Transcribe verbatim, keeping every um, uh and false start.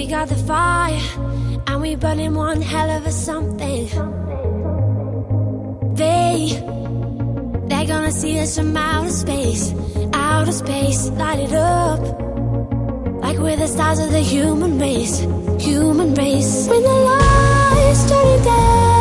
We got the fire, and we burning one hell of a something. They, they're gonna see us from outer space, outer space, light it up. Like we're the stars of the human race, human race. When the lights turning down